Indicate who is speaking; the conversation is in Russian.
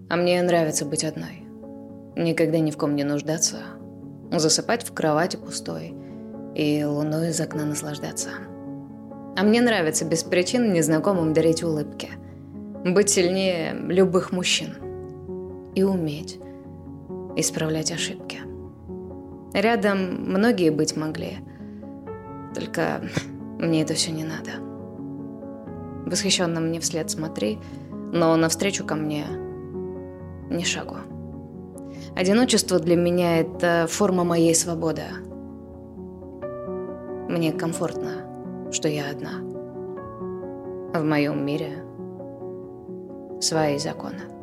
Speaker 1: А мне нравится быть одной. Никогда ни в ком не нуждаться. Засыпать в кровати пустой и луной из окна наслаждаться. А мне нравится без причин незнакомым дарить улыбки. Быть сильнее любых мужчин. И уметь исправлять ошибки. Рядом многие быть могли. Только мне это все не надо. Восхищенно мне вслед смотри, но навстречу ко мне ни шагу. Одиночество для меня – это форма моей свободы. Мне комфортно, что я одна. В моем мире свои законы.